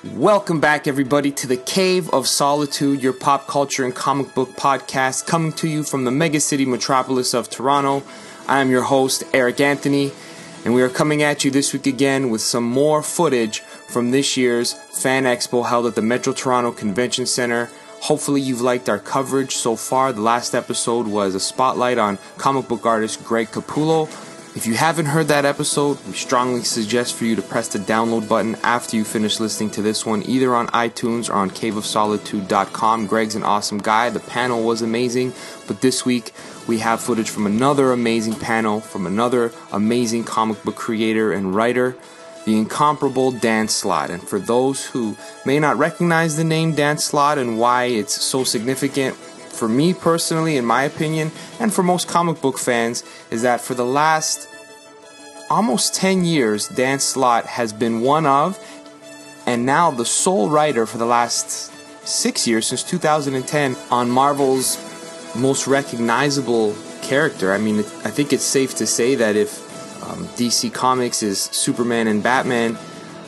Welcome back, everybody, to the Cave of Solitude, your pop culture and comic book podcast, coming to you from the mega city metropolis of Toronto. I am your host, Eric Anthony, and we are coming at you this week again with some more footage from this year's Fan Expo held at the Metro Toronto Convention Center. Hopefully you've liked our coverage so far. The last episode was a spotlight on comic book artist Greg Capullo. If you haven't heard that episode, we strongly suggest for you to press the download button after you finish listening to this one, either on iTunes or on caveofsolitude.com. Greg's an awesome guy. The panel was amazing, but this week we have footage from another amazing panel from another amazing comic book creator and writer, the incomparable Dan Slott. And for those who may not recognize the name Dan Slott and why it's so significant, for me personally, in my opinion, and for most comic book fans, is that for the last almost 10 years, Dan Slott has been one of, and now the sole writer for the last 6 years, since 2010, on Marvel's most recognizable character. I mean, I think it's safe to say that if DC Comics is Superman and Batman,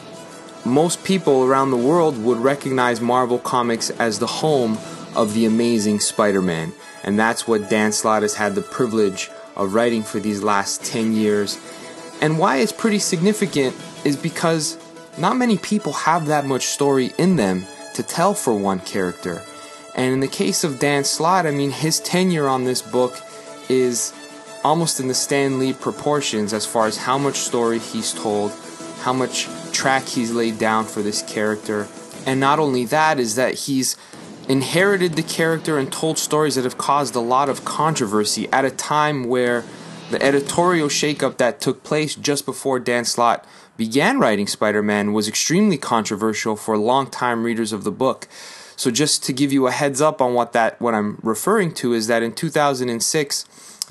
most people around the world would recognize Marvel Comics as the home of the Amazing Spider-Man. And that's what Dan Slott has had the privilege of writing for these last 10 years. And why it's pretty significant is because not many people have that much story in them to tell for one character. And in the case of Dan Slott, I mean, his tenure on this book is almost in the Stan Lee proportions as far as how much story he's told, how much track he's laid down for this character. And not only that, is that he's inherited the character and told stories that have caused a lot of controversy at a time where the editorial shakeup that took place just before Dan Slott began writing Spider-Man was extremely controversial for longtime readers of the book. So just to give you a heads up on what I'm referring to is that in 2006,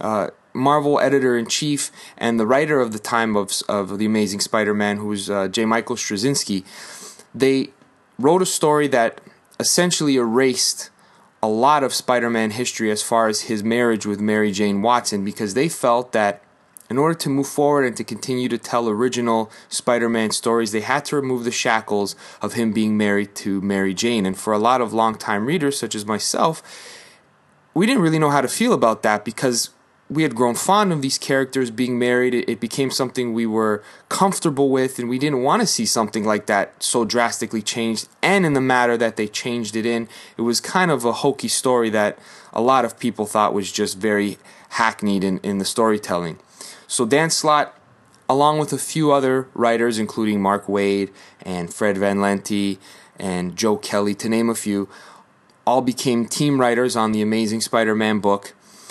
Marvel editor-in-chief and the writer of the time of The Amazing Spider-Man, who was J. Michael Straczynski, they wrote a story that essentially erased a lot of Spider-Man history as far as his marriage with Mary Jane Watson, because they felt that in order to move forward and to continue to tell original Spider-Man stories, they had to remove the shackles of him being married to Mary Jane. And for a lot of longtime readers, such as myself, we didn't really know how to feel about that because we had grown fond of these characters being married. It became something we were comfortable with, and we didn't want to see something like that so drastically changed. And in the matter that they changed it in, it was kind of a hokey story that a lot of people thought was just very hackneyed in the storytelling. So Dan Slott, along with a few other writers, including Mark Waid and Fred Van Lente and Joe Kelly, to name a few, all became team writers on the Amazing Spider-Man book.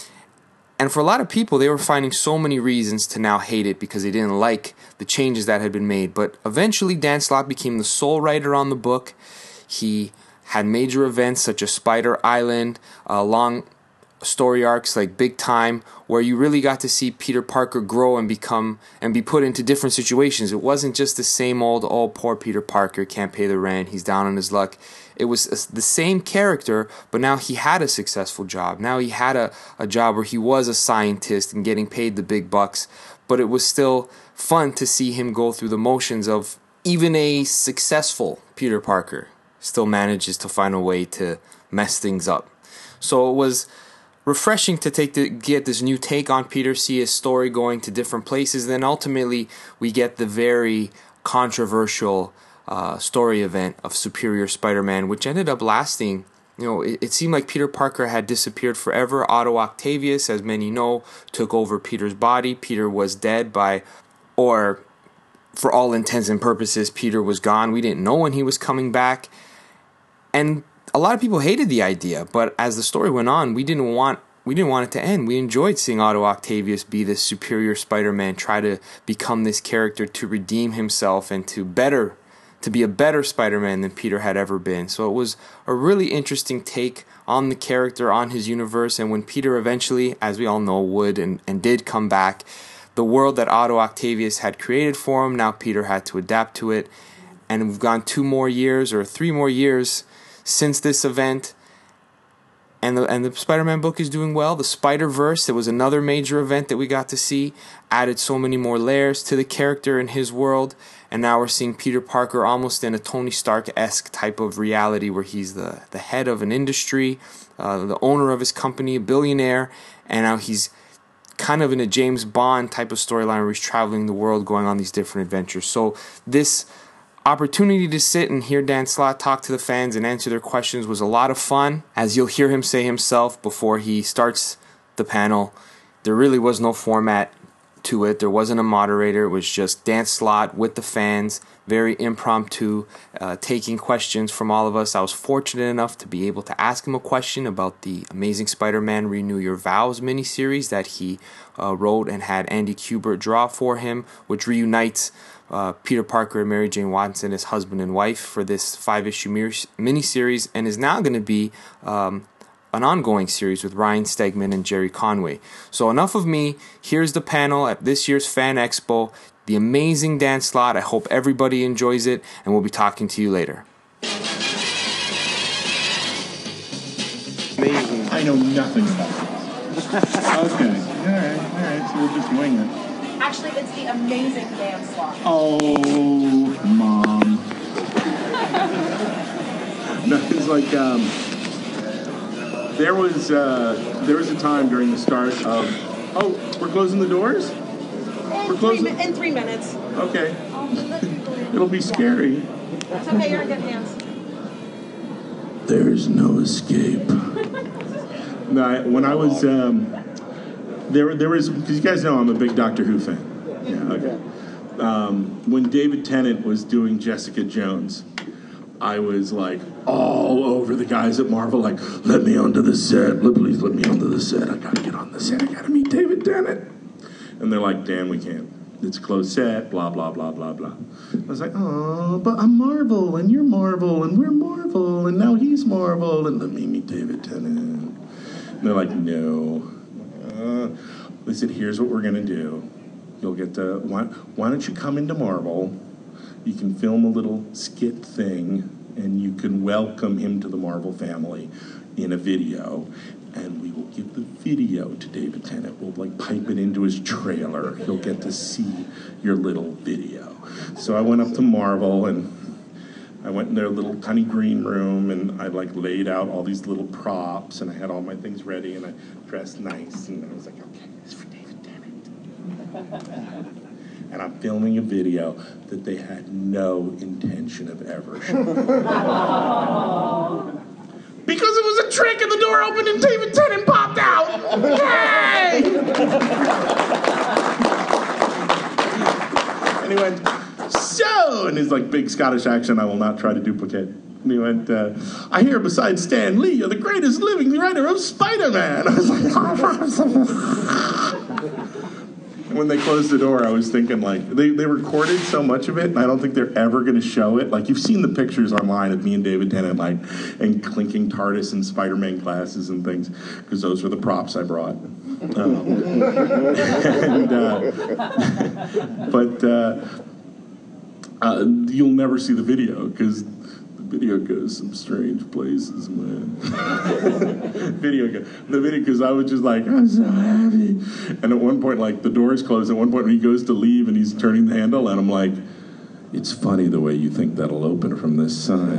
And for a lot of people, they were finding so many reasons to now hate it because they didn't like the changes that had been made. But eventually, Dan Slott became the sole writer on the book. He had major events such as Spider Island, long story arcs like Big Time, where you really got to see Peter Parker grow and be put into different situations. It wasn't just the same old, oh, poor Peter Parker, can't pay the rent, he's down on his luck. It was the same character, but now he had a successful job. Now he had a job where he was a scientist and getting paid the big bucks, but it was still fun to see him go through the motions of even a successful Peter Parker still manages to find a way to mess things up. So it was refreshing to get this new take on Peter, see his story going to different places. Then ultimately we get the very controversial story event of Superior Spider-Man, which ended up lasting. It seemed like Peter Parker had disappeared forever. Otto Octavius, as many know, took over Peter's body. Peter was dead or for all intents and purposes, Peter was gone. We didn't know when he was coming back. And a lot of people hated the idea, but as the story went on, we didn't want it to end. We enjoyed seeing Otto Octavius be this Superior Spider-Man, try to become this character, to redeem himself and to be a better Spider-Man than Peter had ever been. So it was a really interesting take on the character, on his universe, and when Peter eventually, as we all know, would and did come back, the world that Otto Octavius had created for him, now Peter had to adapt to it. And we've gone 3 more years since this event, and the Spider-Man book is doing well. The Spider-Verse, it was another major event that we got to see, added so many more layers to the character and his world, and now we're seeing Peter Parker almost in a Tony Stark-esque type of reality where he's the head of an industry, the owner of his company, a billionaire, and now he's kind of in a James Bond type of storyline where he's traveling the world going on these different adventures. So this opportunity to sit and hear Dan Slott talk to the fans and answer their questions was a lot of fun. As you'll hear him say himself before he starts the panel, there really was no format to it. There wasn't a moderator. It was just Dan Slott with the fans, very impromptu, taking questions from all of us. I was fortunate enough to be able to ask him a question about the Amazing Spider-Man Renew Your Vows miniseries that he wrote and had Andy Kubert draw for him, which reunites Peter Parker and Mary Jane Watson as husband and wife for this 5-issue miniseries, and is now going to be an ongoing series with Ryan Stegman and Jerry Conway. So enough of me. Here's the panel at this year's Fan Expo. The amazing Dan Slott. I hope everybody enjoys it, and we'll be talking to you later. Amazing. I know nothing about this. Okay. All right. So we'll just wing it. Actually, it's the amazing Dan Slott. Oh, Mom. No, it's like, there was a time during the start of, we're closing the doors? We're closing? In 3 minutes. Okay. It'll be scary. It's okay, you're in good hands. There's no escape. No, when I was, there was, because you guys know I'm a big Doctor Who fan. Yeah, okay. When David Tennant was doing Jessica Jones, I was like all over the guys at Marvel, like, let me onto the set, please let me onto the set, I gotta get on the set, I gotta meet David Tennant. And they're like, Dan, we can't. It's a closed set, blah, blah, blah, blah, blah. I was like, oh, but I'm Marvel, and you're Marvel, and we're Marvel, and now he's Marvel, and let me meet David Tennant. And they're like, no. They said, here's what we're gonna do. You'll get to, why don't you come into Marvel? You can film a little skit thing, and you can welcome him to the Marvel family in a video. And we will give the video to David Tennant. We'll pipe it into his trailer. He'll get to see your little video. So I went up to Marvel, and I went in their little tiny green room, and I laid out all these little props, and I had all my things ready, and I dressed nice, and I was like, okay, this is for David Tennant. And I'm filming a video that they had no intention of ever showing. Because it was a trick and the door opened and David Tennant popped out! Yay! And he went, so, in his big Scottish accent I will not try to duplicate. And he went, I hear besides Stan Lee, you're the greatest living writer of Spider-Man. I was like, when they closed the door, I was thinking, they recorded so much of it, and I don't think they're ever going to show it. You've seen the pictures online of me and David Tennant, and clinking TARDIS and Spider-Man glasses and things, because those were the props I brought. But you'll never see the video, because the video goes some strange places, man. The video, because I was just I'm so happy. And at one point, the doors closed. At one point, when he goes to leave and he's turning the handle, and I'm like, it's funny the way you think that'll open from this side.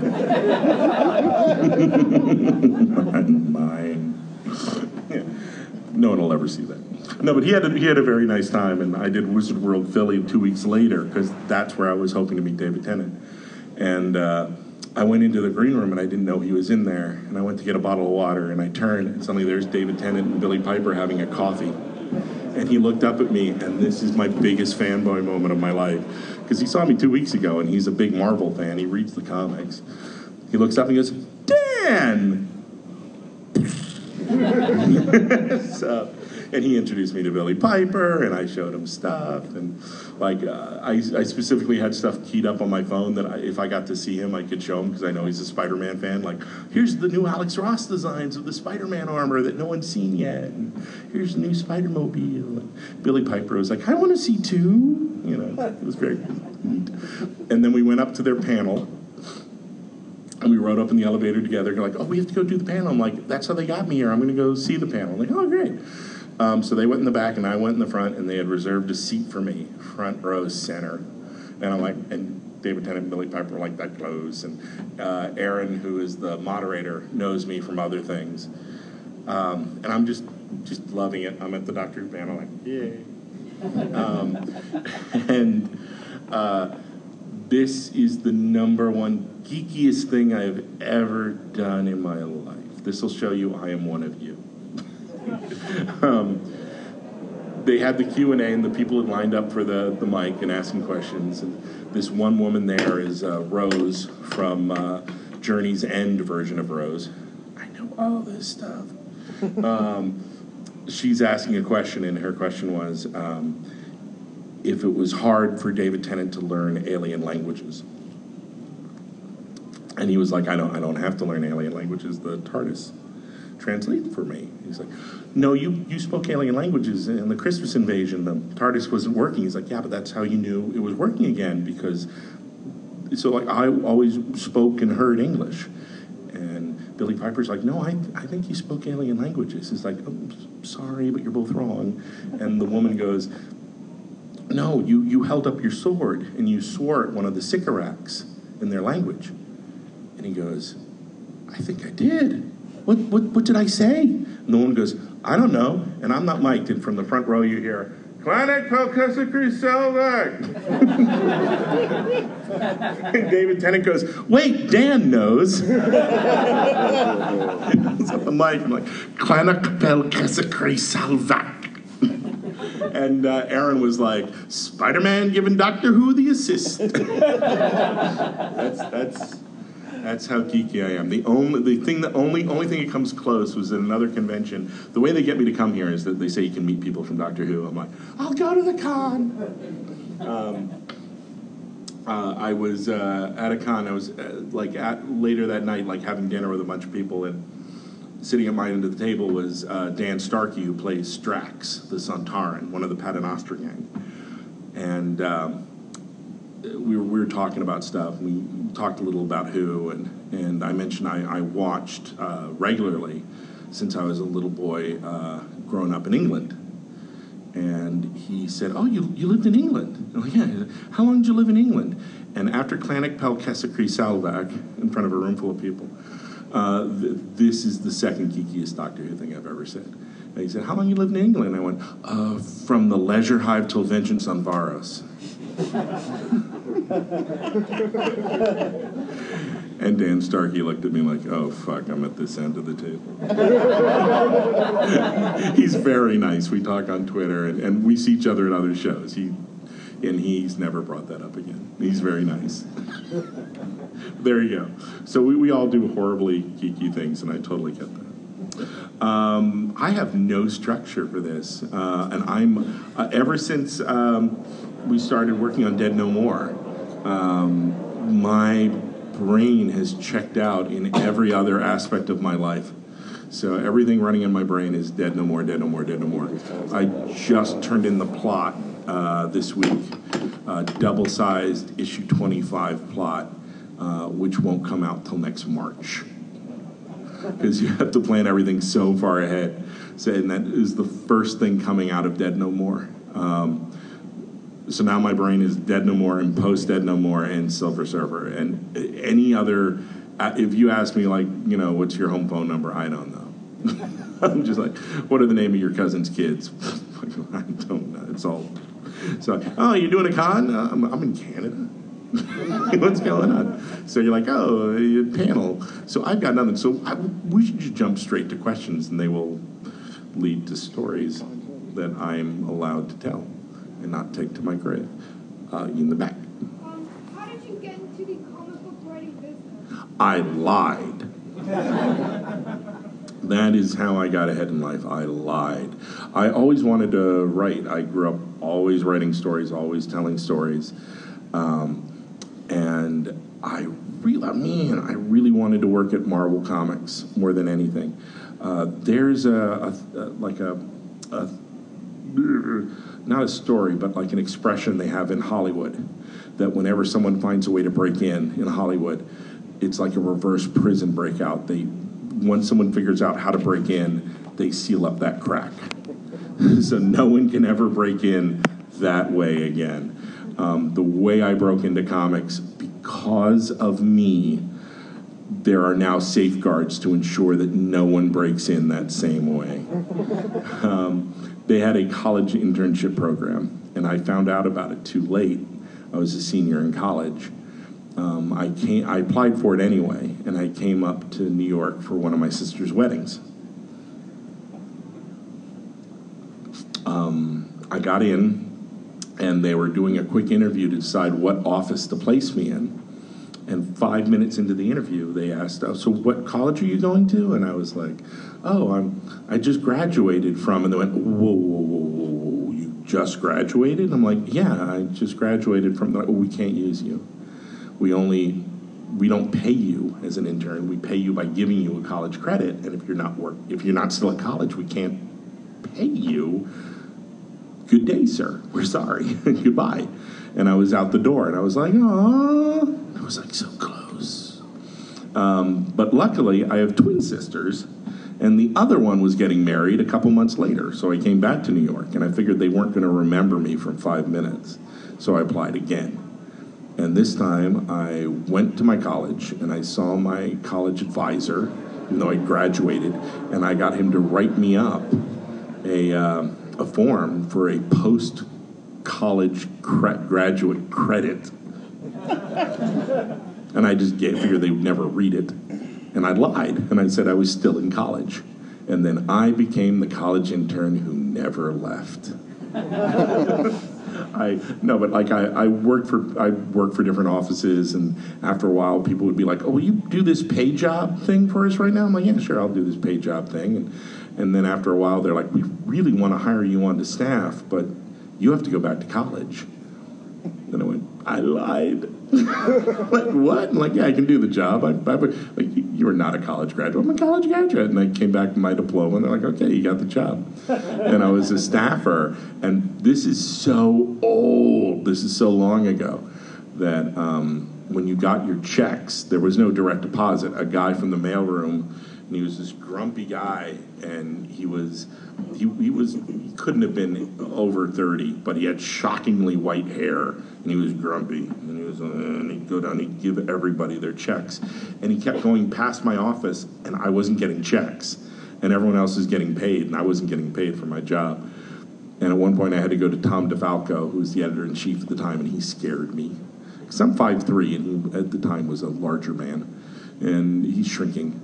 Mine. Yeah. No one will ever see that. No, but he had a very nice time, and I did Wizard World Philly 2 weeks later, because that's where I was hoping to meet David Tennant. And I went into the green room, and I didn't know he was in there, and I went to get a bottle of water, and I turned, and suddenly there's David Tennant and Billy Piper having a coffee. And he looked up at me, and this is my biggest fanboy moment of my life, because he saw me 2 weeks ago, and he's a big Marvel fan. He reads the comics. He looks up and he goes, Dan! And he introduced me to Billy Piper, and I showed him stuff, and I specifically had stuff keyed up on my phone that if I got to see him, I could show him, because I know he's a Spider-Man fan. Here's the new Alex Ross designs of the Spider-Man armor that no one's seen yet, and here's the new Spider-Mobile. And Billy Piper was like, I want to see too. It was very neat. And then we went up to their panel, and we rode up in the elevator together. They're like, oh, we have to go do the panel. I'm like, that's how they got me here. I'm going to go see the panel. I'm like, oh, great. So they went in the back, and I went in the front, and they had reserved a seat for me, front row center. And I'm like, and David Tennant and Billy Piper are like that close. And Aaron, who is the moderator, knows me from other things. And I'm just loving it. I'm at the Doctor Who panel, like, yay. This is the number one geekiest thing I've ever done in my life. This will show you I am one of you. They had the Q&A, and the people had lined up for the mic and asking questions. And this one woman there is Rose from Journey's End version of Rose. I know all this stuff. She's asking a question, and her question was, if it was hard for David Tennant to learn alien languages. And he was like, I don't have to learn alien languages. The TARDIS translated for me. He's like, no, you spoke alien languages in the Christmas invasion. The TARDIS wasn't working. He's like, yeah, but that's how you knew it was working again, because so like I always spoke and heard English. And Billy Piper's like, no, I think you spoke alien languages. He's like, oh, sorry, but you're both wrong. And the woman goes, no, you held up your sword and you swore at one of the Sycorax in their language. And he goes, I think I did. What did I say? And the woman goes, I don't know. And I'm not mic'd. And from the front row you hear, Clanic Pelkesakri Selvak. And David Tennant goes, wait, Dan knows. It's at the mic. I'm like, Clanic Pelkesakri Selvak. And Aaron was like, Spider-Man giving Doctor Who the assist. That's how geeky I am. The only thing that comes close was at another convention. The way they get me to come here is that they say you can meet people from Doctor Who. I'm like, I'll go to the con. I was at a con. I was later that night, like having dinner with a bunch of people, and sitting at my end of the table was Dan Starkey, who plays Strax, the Sontaran, one of the Paternoster gang. And we were talking about stuff. We talked a little about Who, and I mentioned I watched regularly since I was a little boy growing up in England. And he said, oh, you lived in England? I'm like, yeah. How long did you live in England? And after Clanic Pelkesakri Selvak, in front of a room full of people, this is the second geekiest Doctor Who thing I've ever said. And he said, how long you lived in England? I went, from the Leisure Hive till Vengeance on Varos. And Dan Starkey looked at me like, oh, fuck, I'm at this end of the table. He's very nice. We talk on Twitter, and we see each other at other shows. He's never brought that up again. He's very nice. There you go. So we all do horribly geeky things, and I totally get that. I have no structure for this, and I'm ever since we started working on Dead No More, my brain has checked out in every other aspect of my life. So everything running in my brain is Dead No More, Dead No More, Dead No More. I just turned in the plot this week, double-sized issue 25 plot, which won't come out till next March. Because you have to plan everything so far ahead. So, and that is the first thing coming out of Dead No More. So now my brain is Dead No More and post Dead No More and Silver Surfer. And any other, if you ask me, like, what's your home phone number? I don't know. I'm just like, what are the name of your cousin's kids? I don't know. It's all. So, oh, you're doing a con? I'm in Canada. What's going on? So you're like, oh, your panel. So I've got nothing. So we should just jump straight to questions, and they will lead to stories that I'm allowed to tell and not take to my grave. In the back. How did you get into the comic book writing business? I lied. That is how I got ahead in life. I lied. I always wanted to write. I grew up always writing stories, always telling stories. And I really wanted to work at Marvel Comics more than anything. There's not a story, but like an expression they have in Hollywood, that whenever someone finds a way to break in Hollywood, it's like a reverse prison breakout. Once someone figures out how to break in, they seal up that crack. So no one can ever break in that way again. The way I broke into comics, because of me, there are now safeguards to ensure that no one breaks in that same way. They had a college internship program, and I found out about it too late. I was a senior in college. I applied for it anyway, and I came up to New York for one of my sister's weddings. I got in, and they were doing a quick interview to decide what office to place me in. And 5 minutes into the interview, they asked, "Oh, so what college are you going to?" And I was like, "Oh, I just graduated from." And they went, "Whoa, whoa, whoa, whoa, whoa, you just graduated?" And I'm like, "Yeah, I just graduated from." Like, "Oh, we can't use you. We don't pay you as an intern. We pay you by giving you a college credit. And if you're not still at college, we can't pay you. Good day, sir. We're sorry. Goodbye." And I was out the door, and I was like, "Aw." I was like so close. But luckily, I have twin sisters, and the other one was getting married a couple months later. So I came back to New York, and I figured they weren't going to remember me from 5 minutes. So I applied again. And this time, I went to my college, and I saw my college advisor, even though I graduated, and I got him to write me up a form for a post-college graduate credit. And I just figured they would never read it. And I lied, and I said I was still in college. And then I became the college intern who never left. I worked for different offices, and after a while, people would be like, "Oh, will you do this pay job thing for us right now?" I'm like, "Yeah, sure, I'll do this pay job thing." And then after a while, they're like, "We really want to hire you onto staff, but you have to go back to college." And I went, "I lied." Like, what? I'm like, "Yeah, I can do the job. You are not a college graduate." "I'm a college graduate." And I came back with my diploma, and they're like, "Okay, you got the job." And I was a staffer. And this is so old. This is so long ago that when you got your checks, there was no direct deposit. A guy from the mailroom, and he was this grumpy guy, and he couldn't have been over 30, but he had shockingly white hair, and he was grumpy, and he'd go down, he'd give everybody their checks, and he kept going past my office, and I wasn't getting checks, and everyone else was getting paid, and I wasn't getting paid for my job. And at one point, I had to go to Tom DeFalco, who was the editor-in-chief at the time, and he scared me. Because I'm 5'3", and he, at the time, was a larger man, and he's shrinking.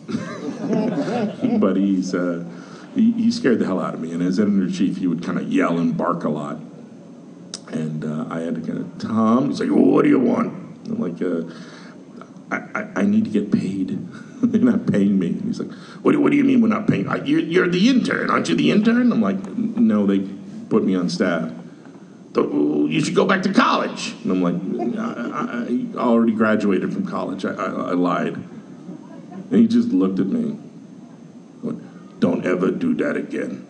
But he scared the hell out of me, and as editor-in-chief, he would kind of yell and bark a lot. And I had to go, "Tom," he's like, "Well, what do you want?" I'm like, I need to get paid. They're not paying me. And he's like, what do you mean we're not paying? You're the intern, aren't you the intern? I'm like, "No, they put me on staff." "You should go back to college." And I'm like, I already graduated from college. I lied. And he just looked at me. Went, "Don't ever do that again."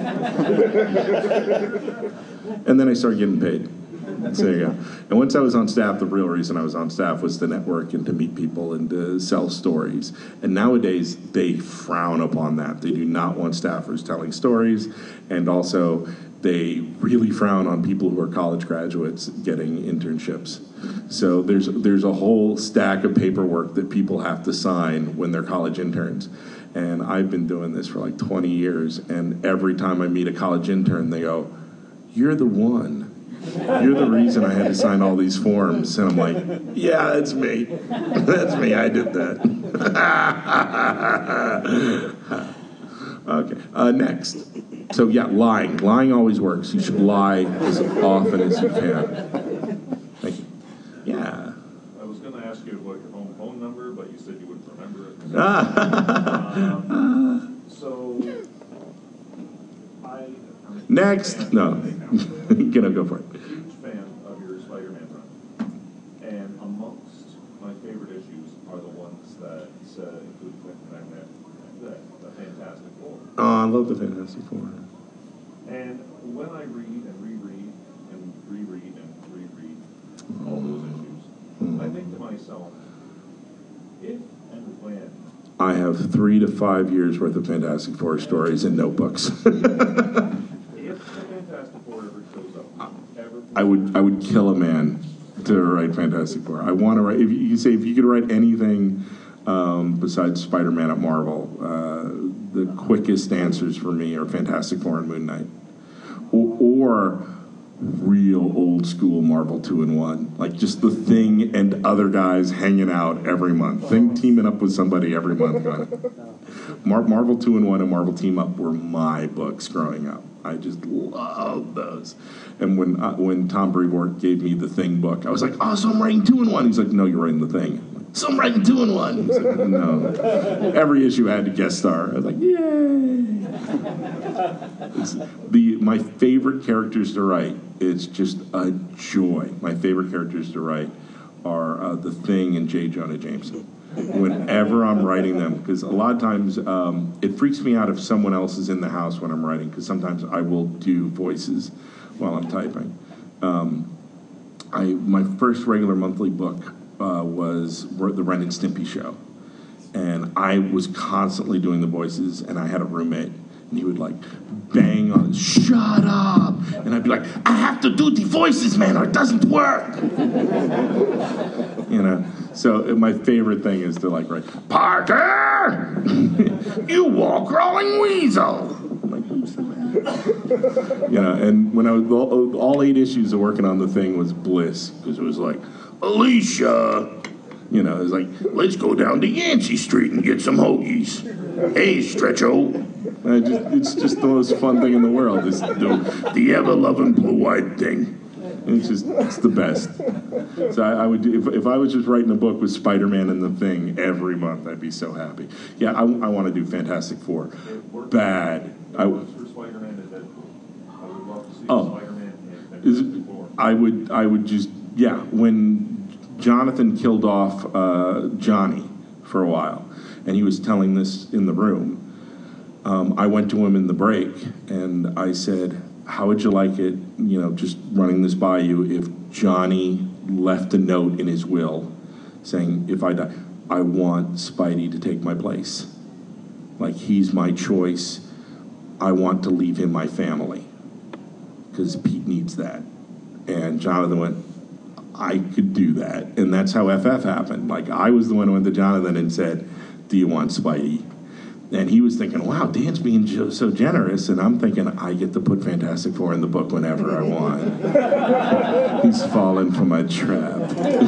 And then I started getting paid. So there you go. And once I was on staff, the real reason I was on staff was to network and to meet people and to sell stories. And nowadays, they frown upon that. They do not want staffers telling stories. And also, they really frown on people who are college graduates getting internships. So there's a whole stack of paperwork that people have to sign when they're college interns. And I've been doing this for like 20 years. And every time I meet a college intern, they go, "You're the one. You're the reason I had to sign all these forms." And I'm like, "Yeah, that's me. That's me. I did that." Okay, next. So yeah, lying. Lying always works. You should lie as often as you can. Thank you. Yeah. I was going to ask you about your home phone number, but you said you wouldn't remember it. Next. No. Go for it. Huge fan of your Spider-Man run. And amongst my favorite issues are the ones that include the Fantastic Four. Oh, I love the Fantastic Four. And when I read and reread and reread and reread all those issues, I think to myself, if and when I have 3 to 5 years worth of Fantastic Four stories in notebooks. if the Fantastic Four ever shows up, ever I would kill a man to write Fantastic Four. I want to write. If you could write anything besides Spider-Man at Marvel, the quickest answers for me are Fantastic Four and Moon Knight, or real old school Marvel 2-in-1, like just the Thing and other guys hanging out every month. Thing teaming up with somebody every month. Marvel 2-in-1 and Marvel Team Up were my books growing up. I just loved those. And when Tom Brevoort gave me the Thing book, I was like, oh, so I'm writing 2-in-1. He's like, no, you're writing the Thing. So I'm writing 2-in-1. He's like, no. Every issue I had to guest star. I was like, yay. My favorite characters to write, it's just a joy. My favorite characters to write are the Thing and J. Jonah Jameson. Whenever I'm writing them, because a lot of times it freaks me out if someone else is in the house when I'm writing, because sometimes I will do voices while I'm typing. My first regular monthly book was the Ren and Stimpy show, and I was constantly doing the voices, and I had a roommate, and he would like bang on, shut up, and I'd be like, I have to do the voices, man, or it doesn't work. So my favorite thing is to like write, Parker, you wall crawling weasel. I'm like, who's that? And when I was all 8 issues of working on the Thing was bliss, because it was like, Alicia, it was like, let's go down to Yancey Street and get some hoagies. Hey, Stretcho. It's just the most fun thing in the world. Is the ever-loving blue-eyed Thing. It's the best. So I would do, if I was just writing a book with Spider-Man and the Thing every month, I'd be so happy. Yeah, I want to do Fantastic Four. Bad. For Spider-Man and Deadpool. I would love to see Spider-Man and Fantastic Four. I would just, when Jonathan killed off Johnny for a while, and he was telling this in the room, I went to him in the break, and I said, how would you like it, just running this by you, if Johnny left a note in his will saying, if I die, I want Spidey to take my place. Like, he's my choice. I want to leave him my family. Because Pete needs that. And Jonathan went, I could do that. And that's how FF happened. Like, I was the one who went to Jonathan and said, do you want Spidey? And he was thinking, wow, Dan's being so generous. And I'm thinking, I get to put Fantastic Four in the book whenever I want. He's fallen for my trap.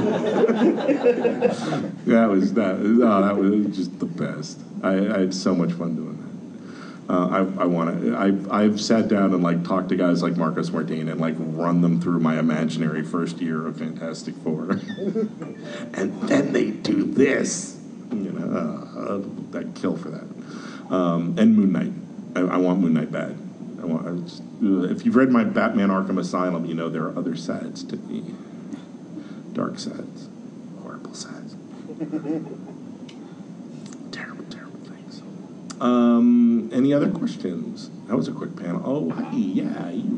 That was just the best. I had so much fun doing that. I've sat down and like talked to guys like Marcos Martin and like run them through my imaginary first year of Fantastic Four. And then they do this. I'd kill for that. And Moon Knight. I want Moon Knight bad. If you've read my Batman Arkham Asylum, there are other sides to me. Dark sides. Horrible sides. Terrible, terrible things. Any other questions? That was a quick panel. Oh, hi. Yeah, you.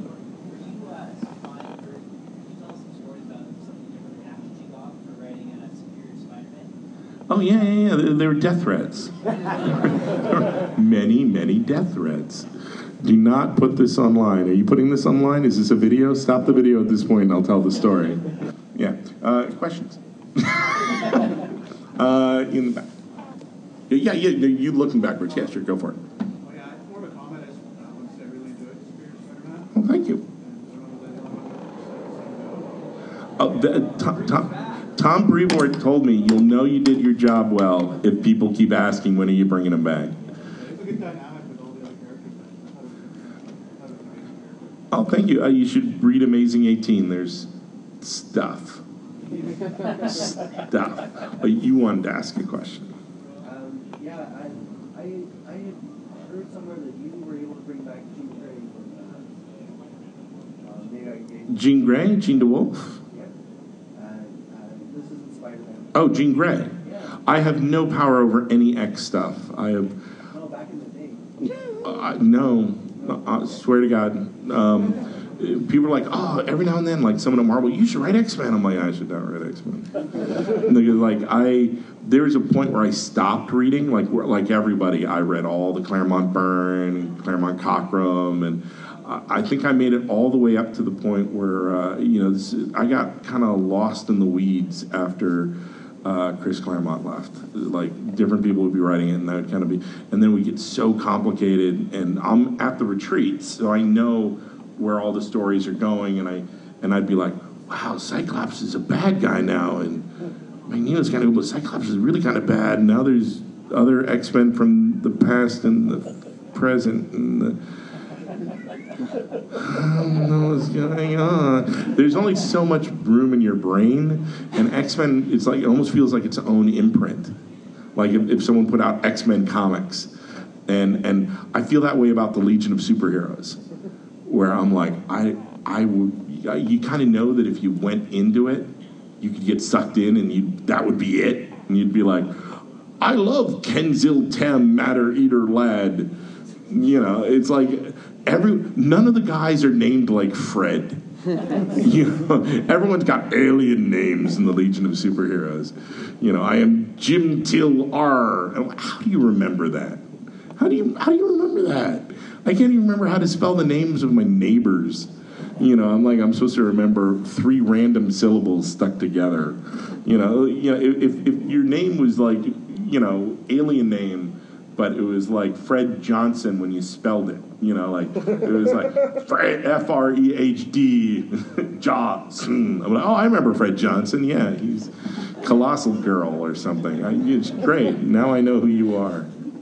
Oh, yeah. They were death threats. Many, many death threats. Do not put this online. Are you putting this online? Is this a video? Stop the video at this point and I'll tell the story. Yeah. Questions? In the back. Yeah, you looking backwards. Yeah, sure, go for it. Oh, yeah, it's more of a comment. I want to say I really enjoyed Spirit Spider-Man. Oh, thank you. Tom Brevoort told me, you'll know you did your job well if people keep asking, when are you bringing them back? It's a good dynamic with all the other characters. Oh, thank you. You should read Amazing 18. There's stuff. Stuff. You wanted to ask a question. I had heard somewhere that you were able to bring back Jean Grey. Jean Grey? Jean DeWolf? This isn't Spider-Man. Oh, Jean Grey. Yeah. I have no power over any X stuff. I have... No, back in the day. No. I swear to God. People are like, oh, every now and then, like someone at Marvel, you should write X-Men. I'm like, I should not write X-Men. There was a point where I stopped reading, like everybody. I read all the Claremont Byrne, Claremont Cockrum, and I think I made it all the way up to the point where I got kind of lost in the weeds after Chris Claremont left. Like, different people would be writing it, and that would kind of be, and then we get so complicated. And I'm at the retreats, so I know where all the stories are going, and I'd be like, wow, Cyclops is a bad guy now, and Magneto's kind of, but Cyclops is really kind of bad. And now there's other X-Men from the past and the present, and I don't know what's going on. There's only so much room in your brain, and X-Men, it's like, it almost feels like its own imprint. Like if someone put out X-Men comics, and I feel that way about the Legion of Superheroes, where I'm like, you kind of know that if you went into it, you could get sucked in, and that would be it, and you'd be like, I love Kenzil Tem, Matter Eater Lad. It's like none of the guys are named like Fred. Everyone's got alien names in the Legion of Superheroes. I am Jim Till R. How do you remember that? How do you remember that? I can't even remember how to spell the names of my neighbors. I'm supposed to remember 3 random syllables stuck together. If your name was like, alien name, but it was like Fred Johnson when you spelled it. It was like Fred, F-R-E-H-D, Jaws. I'm like, oh, I remember Fred Johnson. Yeah, he's Colossal Girl or something. It's great. Now I know who you are.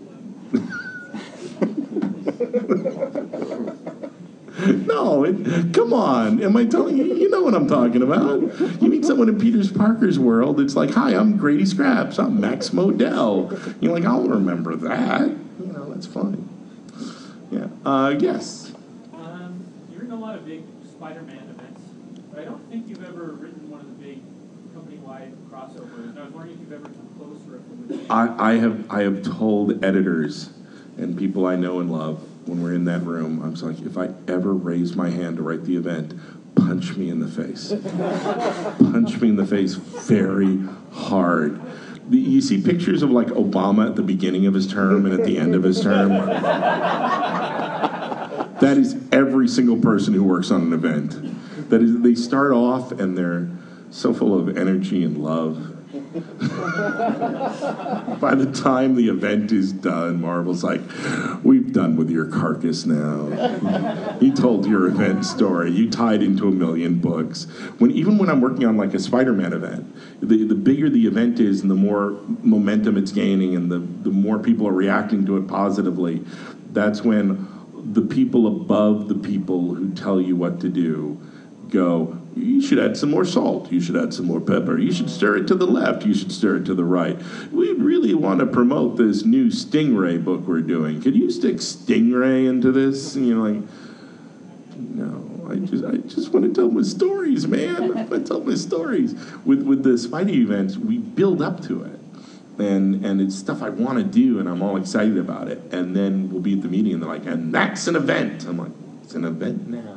No, come on. Am I telling you? You know what I'm talking about. You meet someone in Peter Parker's world, it's like, hi, I'm Grady Scraps. I'm Max Modell. You're like, I'll remember that. That's fine. Yeah. Yes. You're in a lot of big Spider-Man events, but I don't think you've ever written one of the big company-wide crossovers. And I was wondering if you've ever come close to it. I have told editors and people I know and love, when we're in that room, I'm just like, if I ever raise my hand to write the event, punch me in the face. Punch me in the face very hard. You see pictures of like Obama at the beginning of his term and at the end of his term? That is every single person who works on an event. That is, they start off and they're so full of energy and love. By the time the event is done, Marvel's like, we've done with your carcass now. You told your event story. You tied into 1 million books. Even when I'm working on like a Spider-Man event, the bigger the event is and the more momentum it's gaining and the more people are reacting to it positively, that's when the people above the people who tell you what to do go, you should add some more salt, you should add some more pepper, you should stir it to the left, you should stir it to the right. We really want to promote this new Stingray book we're doing. Could you stick Stingray into this? And you're like, no, I just want to tell my stories, man. I want to tell my stories. With the Spidey events, we build up to it. And it's stuff I want to do, and I'm all excited about it. And then we'll be at the meeting, and they're like, and that's an event. I'm like, it's an event now.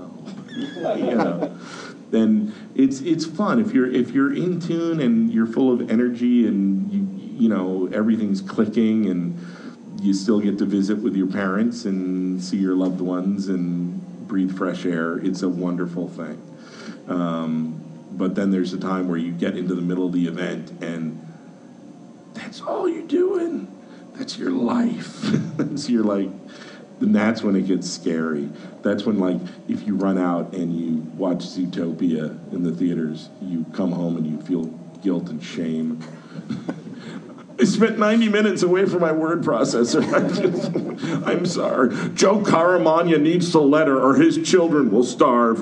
Then it's fun if you're in tune and you're full of energy and you know everything's clicking and you still get to visit with your parents and see your loved ones and breathe fresh air. It's a wonderful thing. But then there's a time where you get into the middle of the event and that's all you're doing. That's your life. That's your like. And that's when it gets scary. That's when, like, if you run out and you watch Zootopia in the theaters, you come home and you feel guilt and shame. I spent 90 minutes away from my word processor. I'm sorry. Joe Caramagna needs the letter or his children will starve.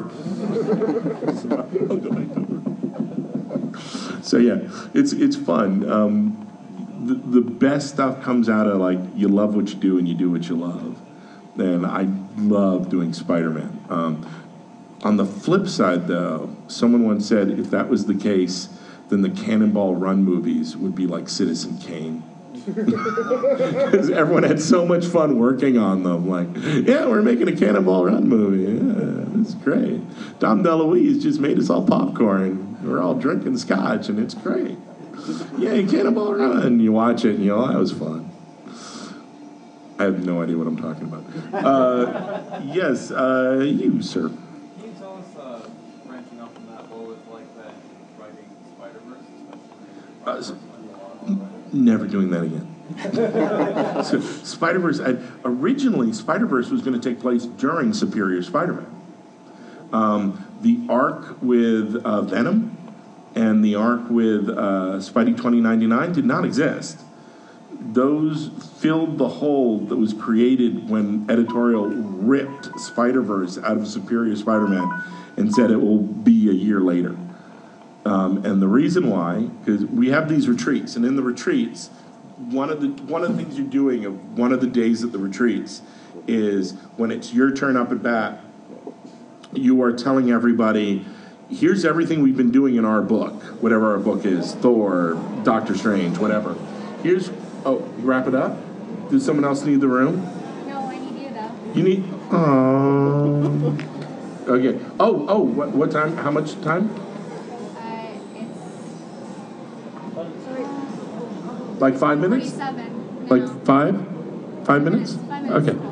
So, yeah, it's fun. The best stuff comes out of, like, you love what you do and you do what you love. And I love doing Spider-Man. On the flip side, though, someone once said if that was the case, then the Cannonball Run movies would be like Citizen Kane. Because everyone had so much fun working on them. Like, yeah, we're making a Cannonball Run movie. Yeah, it's great. Dom DeLuise just made us all popcorn. We're all drinking scotch, and it's great. Yeah, Cannonball Run. You watch it, and you know, that was fun. I have no idea what I'm talking about. Yes, you, sir. Can you tell us, branching off from that, what was like that writing Spider-Verse, especially? Never doing that again. So Spider-Verse, originally Spider-Verse was going to take place during Superior Spider-Man. The arc with Venom and the arc with Spidey 2099 did not exist. Those filled the hole that was created when editorial ripped Spider-Verse out of Superior Spider-Man and said it will be a year later. And the reason why, because we have these retreats, and in the retreats, one of the things you're doing of one of the days at the retreats is when it's your turn up at bat, you are telling everybody, here's everything we've been doing in our book, whatever our book is, Thor, Doctor Strange, whatever. Here's, you wrap it up? Does someone else need the room? No, I need you though. You need, okay. What time, how much time? It's Like 5 minutes? 47. Like 5 minutes? 5 minutes. Okay.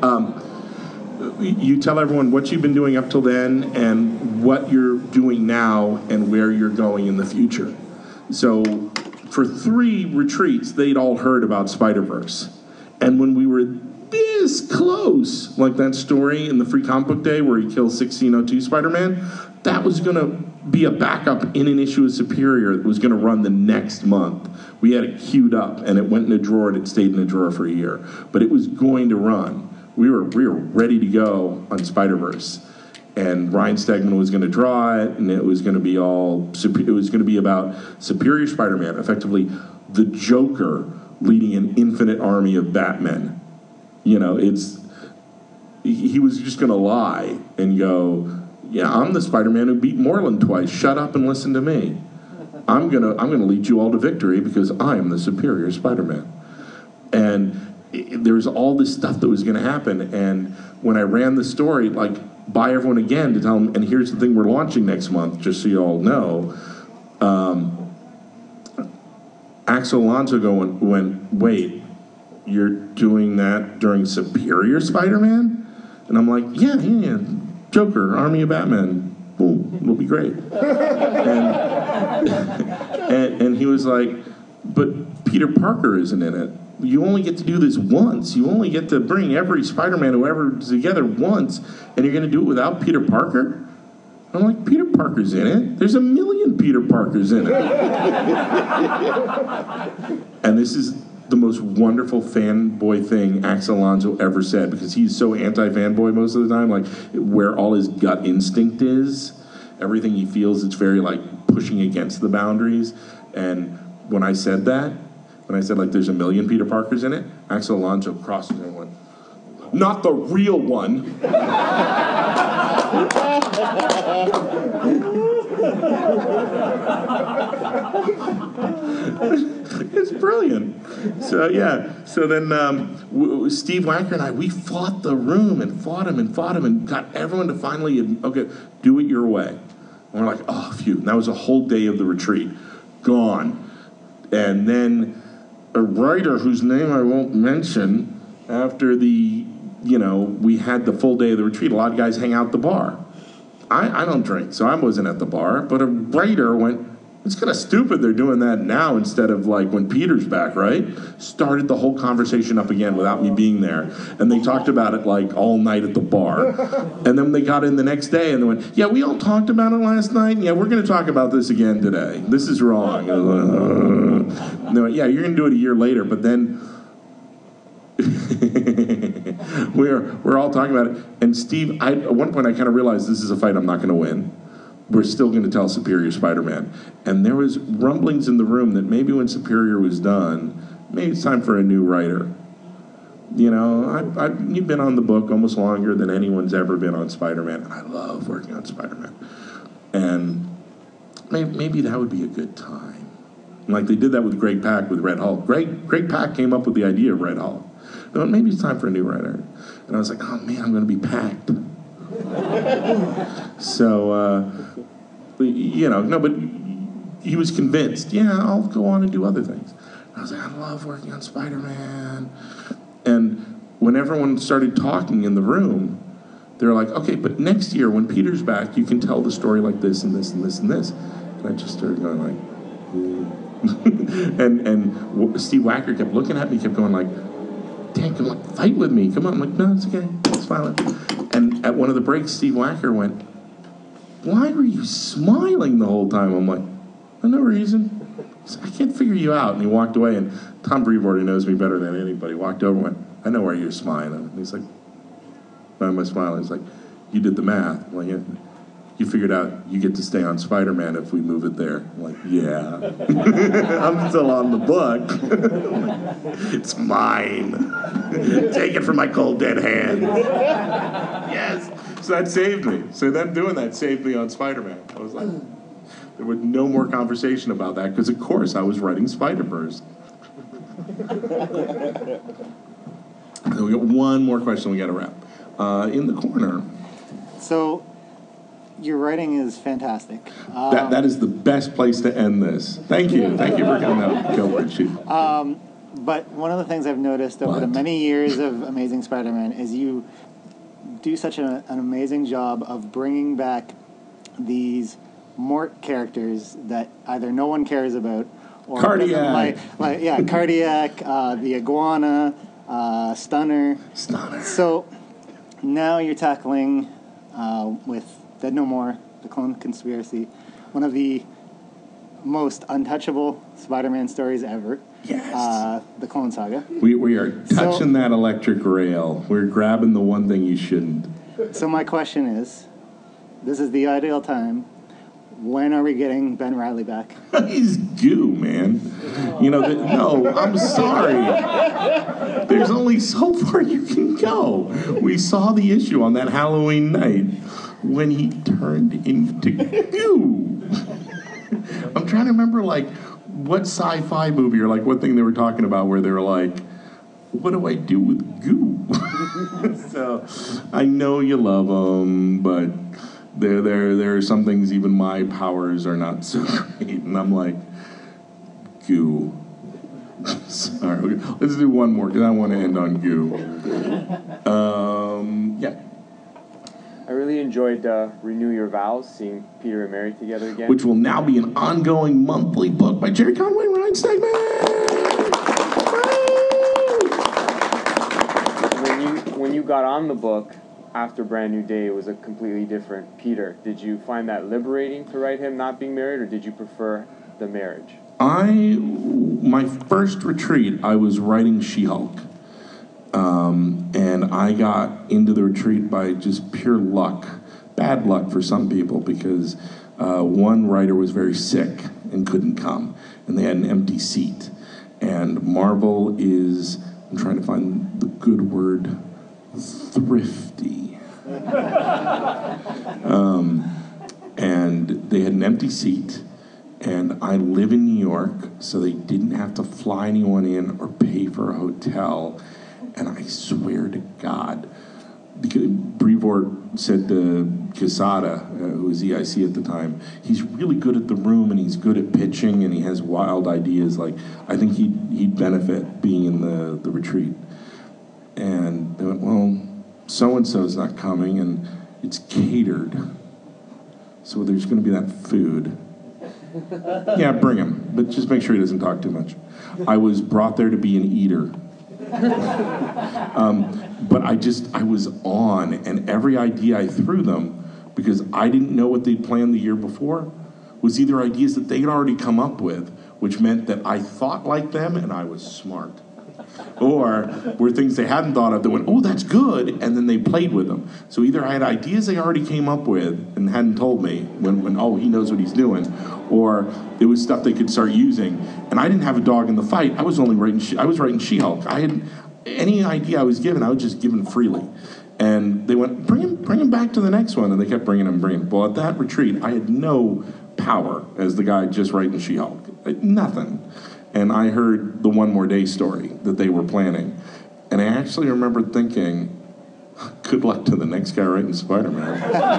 You tell everyone what you've been doing up till then and what you're doing now and where you're going in the future. So for 3 retreats, they'd all heard about Spider-Verse. And when we were this close, like that story in the Free Comic Book Day where he kills 1602 Spider-Man, that was going to be a backup in an issue of Superior that was going to run the next month. We had it queued up, and it went in a drawer, and it stayed in a drawer for a year. But it was going to run. We were ready to go on Spider-Verse. And Ryan Stegman was going to draw it, and it was going to be about Superior Spider-Man, effectively the Joker leading an infinite army of Batmen. You know, he was just going to lie and go, yeah, I'm the Spider-Man who beat Moreland twice. Shut up and listen to me. I'm gonna lead you all to victory because I am the Superior Spider-Man. And there was all this stuff that was going to happen. And when I ran the story, like, by everyone again to tell them, and here's the thing we're launching next month, just so you all know, Axel Alonso went, wait, you're doing that during Superior Spider-Man? And I'm like, yeah, Joker, Army of Batman. Boom, it'll be great. And he was like, but Peter Parker isn't in it. You only get to do this once. You only get to bring every Spider-Man who ever together once, and you're going to do it without Peter Parker? I'm like, Peter Parker's in it. There's a million Peter Parkers in it. And this is the most wonderful fanboy thing Axel Alonso ever said, because he's so anti-fanboy most of the time, like where all his gut instinct is, everything he feels, it's very like pushing against the boundaries. And when I said like there's a million Peter Parkers in it, Axel Alonso crossed it and went, not the real one. It's brilliant. So then Steve Wacker and we fought the room and fought him and got everyone to finally, okay, do it your way. And we're like, oh, phew. And that was a whole day of the retreat. Gone. And then a writer whose name I won't mention, after we had the full day of the retreat, a lot of guys hang out at the bar. I don't drink, so I wasn't at the bar, but a writer went, it's kind of stupid they're doing that now instead of like when Peter's back, right? Started the whole conversation up again without me being there. And they talked about it like all night at the bar. And then they got in the next day and they went, yeah, we all talked about it last night. Yeah, we're going to talk about this again today. This is wrong. And they went, yeah, you're going to do it a year later, but then we're all talking about it. And Steve, at one point I kind of realized this is a fight I'm not going to win. We're still going to tell Superior Spider-Man. And there was rumblings in the room that maybe when Superior was done, maybe it's time for a new writer. You know, you've been on the book almost longer than anyone's ever been on Spider-Man, and I love working on Spider-Man. And maybe that would be a good time. Like they did that with Greg Pak with Red Hulk. Greg Pak came up with the idea of Red Hulk. But maybe it's time for a new writer. And I was like, oh man, I'm going to be packed. So, but he was convinced, yeah, I'll go on and do other things. And I was like, I love working on Spider-Man. And when everyone started talking in the room, they were like, okay, but next year when Peter's back, you can tell the story like this and this and this and this. And I just started going like, and Steve Wacker kept looking at me, kept going like, Dan, come on, fight with me. Come on. I'm like, no, it's okay. It's fine. And at one of the breaks, Steve Wacker went, why were you smiling the whole time? I'm like, for no reason. I can't figure you out. And he walked away, and Tom Brevoort, who knows me better than anybody, walked over and went, I know why you're smiling. And he's like, why am I smiling? He's like, you did the math. I'm like, yeah. You figured out you get to stay on Spider-Man if we move it there. I'm like, yeah. I'm still on the book. It's mine. Take it from my cold, dead hand. Yes. So that saved me. So them doing that saved me on Spider-Man. I was like, there was no more conversation about that because, of course, I was writing Spider-Verse. So we got one more question we got to wrap. In the corner. So, your writing is fantastic. That is the best place to end this. Thank you. Thank you for coming out. Go for it, shoot. But one of the things I've noticed over the many years of Amazing Spider-Man is you do such an amazing job of bringing back these Mort characters that either no one cares about or Cardiac. Cardiac, the Iguana, Stunner. So now you're tackling with Dead No More, The Clone Conspiracy, one of the most untouchable Spider-Man stories ever. Yes. The Clone Saga. We are touching that electric rail. We're grabbing the one thing you shouldn't. So my question is, this is the ideal time. When are we getting Ben Reilly back? He's goo, man. No, I'm sorry. There's only so far you can go. We saw the issue on that Halloween night when he turned into goo. I'm trying to remember, what sci-fi movie or, what thing they were talking about where they were like, what do I do with goo? So, I know you love him, but there are some things even my powers are not so great. And I'm like, goo. Sorry. Let's do one more, because I want to end on goo. Yeah. I really enjoyed Renew Your Vows, seeing Peter and Mary together again. Which will now be an ongoing monthly book by Jerry Conway and Ryan Stegman. When you got on the book after Brand New Day, it was a completely different Peter. Did you find that liberating to write him not being married, or did you prefer the marriage? My first retreat, I was writing She-Hulk. And I got into the retreat by just pure luck. Bad luck for some people, because one writer was very sick and couldn't come, and they had an empty seat. And Marvel is, I'm trying to find the good word, thrifty. And they had an empty seat, and I live in New York, so they didn't have to fly anyone in or pay for a hotel. And I swear to God, because Brevoort said to Quesada, who was EIC at the time, he's really good at the room, and he's good at pitching, and he has wild ideas. I think he'd benefit being in the retreat. And they went, well, so-and-so's not coming, and it's catered. So there's going to be that food. Yeah, bring him, but just make sure he doesn't talk too much. I was brought there to be an eater. But I was on, and every idea I threw them, because I didn't know what they'd planned the year before, was either ideas that they'd already come up with, which meant that I thought like them and I was smart. Or were things they hadn't thought of that went, oh, that's good, and then they played with them. So either I had ideas they already came up with and hadn't told me when oh, he knows what he's doing, or it was stuff they could start using. And I didn't have a dog in the fight. I was writing She-Hulk. I had any idea I was given, I was just given freely. And they went, bring him back to the next one, and they kept bringing him. Well, at that retreat, I had no power as the guy just writing She-Hulk. Nothing. And I heard the One More Day story that they were planning. And I actually remember thinking, good luck to the next guy writing Spider-Man.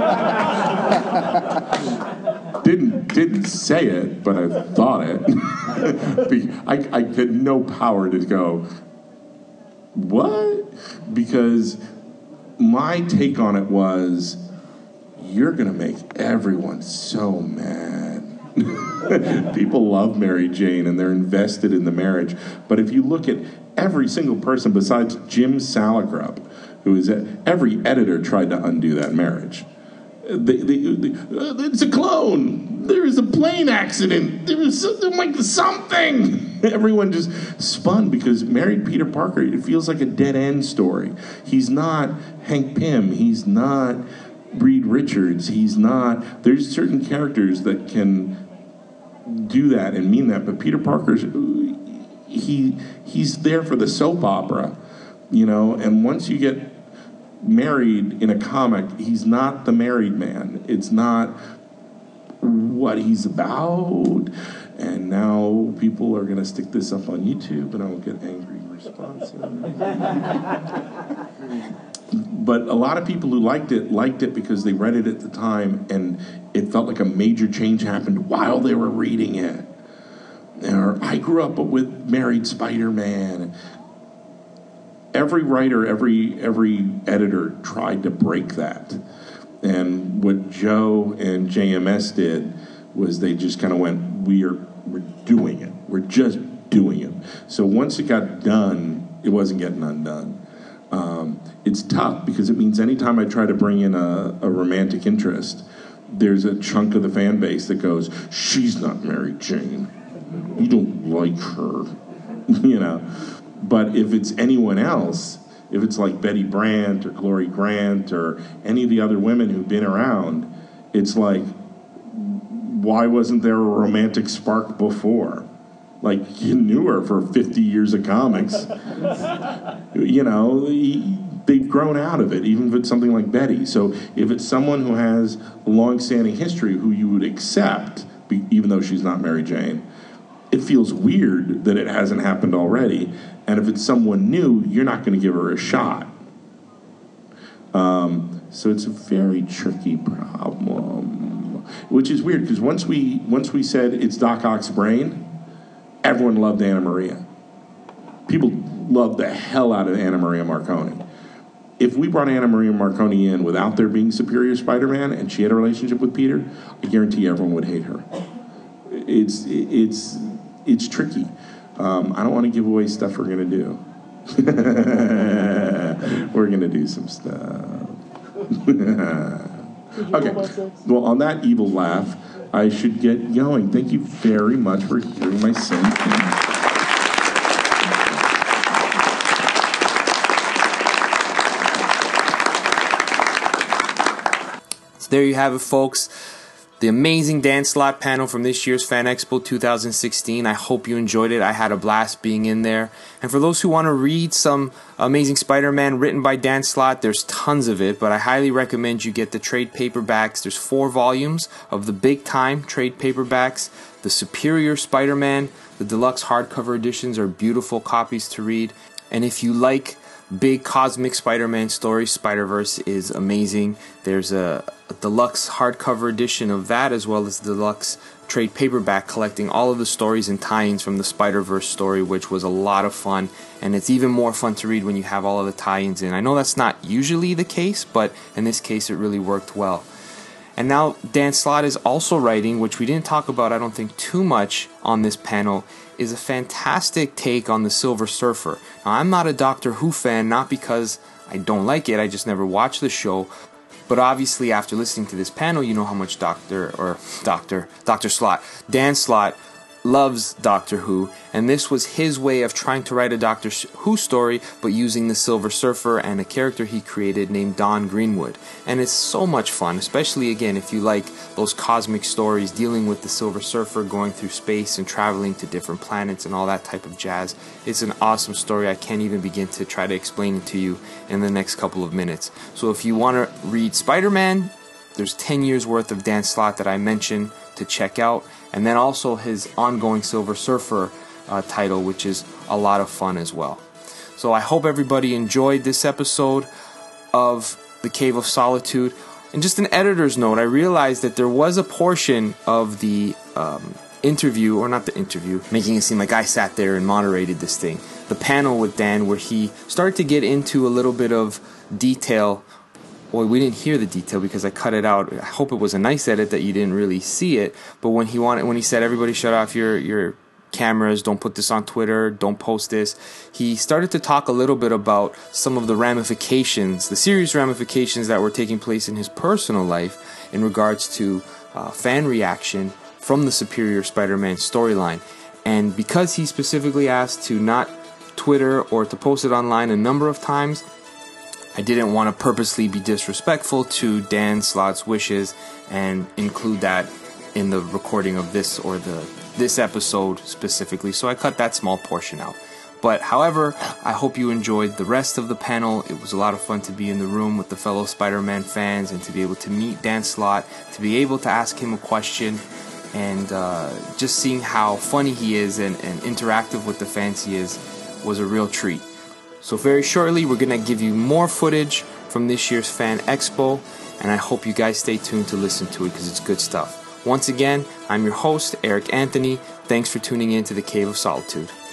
Didn't say it, but I thought it. I had no power to go, what? Because my take on it was, you're going to make everyone so mad. People love Mary Jane and they're invested in the marriage. But if you look at every single person besides Jim Salicrup, who is every editor tried to undo that marriage. It's a clone. There is a plane accident. There was something. Everyone just spun because married Peter Parker, it feels like a dead end story. He's not Hank Pym. He's not Reed Richards. He's not. There's certain characters that can do that and mean that, but Peter Parker's he's there for the soap opera, and once you get married in a comic, he's not the married man. It's not what he's about. And now people are going to stick this up on YouTube and I will get angry responses. But a lot of people who liked it because they read it at the time and it felt like a major change happened while they were reading it. Or I grew up with married Spider-Man. Every writer, every editor tried to break that. And what Joe and JMS did was they just kind of went, we're doing it. We're just doing it. So once it got done, it wasn't getting undone. It's tough because it means anytime I try to bring in a romantic interest, there's a chunk of the fan base that goes, she's not Mary Jane. You don't like her. But if it's anyone else, if it's like Betty Brant or Glory Grant or any of the other women who've been around, it's like, why wasn't there a romantic spark before? Like, you knew her for 50 years of comics. They've grown out of it, even if it's something like Betty. So if it's someone who has a long-standing history who you would accept, even though she's not Mary Jane, it feels weird that it hasn't happened already. And if it's someone new, you're not going to give her a shot. So it's a very tricky problem, which is weird because once we said it's Doc Ock's brain, everyone loved Anna Maria. People loved the hell out of Anna Maria Marconi. If we brought Anna Maria Marconi in without there being Superior Spider-Man and she had a relationship with Peter, I guarantee everyone would hate her. It's tricky. I don't want to give away stuff we're going to do. We're going to do some stuff. Okay. Well, on that evil laugh, I should get going. Thank you very much for hearing my sentence. So there you have it, folks. The amazing Dan Slott panel from this year's Fan Expo 2016. I hope you enjoyed it. I had a blast being in there. And for those who want to read some Amazing Spider-Man written by Dan Slott, there's tons of it, but I highly recommend you get the trade paperbacks. There's 4 volumes of the big-time trade paperbacks. The Superior Spider-Man, the deluxe hardcover editions are beautiful copies to read. And if you like big cosmic Spider-Man stories, Spider-Verse is amazing. There's a deluxe hardcover edition of that, as well as the deluxe trade paperback collecting all of the stories and tie-ins from the Spider-Verse story, which was a lot of fun. And it's even more fun to read when you have all of the tie-ins in. I know that's not usually the case, but in this case it really worked well. And now Dan Slott is also writing, which we didn't talk about, I don't think, too much on this panel, is a fantastic take on the Silver Surfer. Now, I'm not a Doctor Who fan, not because I don't like it, I just never watched the show. But obviously, after listening to this panel, you know how much Dr. Slott, Dan Slott, loves Doctor Who, and this was his way of trying to write a Doctor Who story, but using the Silver Surfer and a character he created named Don Greenwood. And it's so much fun, especially, again, if you like those cosmic stories dealing with the Silver Surfer going through space and traveling to different planets and all that type of jazz. It's an awesome story. I can't even begin to try to explain it to you in the next couple of minutes. So if you want to read Spider-Man, there's 10 years worth of Dan Slott that I mentioned to check out, and then also his ongoing Silver Surfer title, which is a lot of fun as well. So I hope everybody enjoyed this episode of The Cave of Solitude. And just an editor's note, I realized that there was a portion of the interview, or not the interview, making it seem like I sat there and moderated this thing. The panel with Dan, where he started to get into a little bit of detail. Well, we didn't hear the detail because I cut it out. I hope it was a nice edit that you didn't really see it. But when he said, everybody shut off your cameras, don't put this on Twitter, don't post this, he started to talk a little bit about some of the ramifications, the serious ramifications that were taking place in his personal life in regards to fan reaction from the Superior Spider-Man storyline. And because he specifically asked to not Twitter or to post it online a number of times, I didn't want to purposely be disrespectful to Dan Slott's wishes and include that in the recording of this or this episode specifically, so I cut that small portion out. But however, I hope you enjoyed the rest of the panel. It was a lot of fun to be in the room with the fellow Spider-Man fans and to be able to meet Dan Slott, to be able to ask him a question, and just seeing how funny he is and interactive with the fans he is was a real treat. So very shortly, we're going to give you more footage from this year's Fan Expo, and I hope you guys stay tuned to listen to it because it's good stuff. Once again, I'm your host, Eric Anthony. Thanks for tuning in to the Cave of Solitude.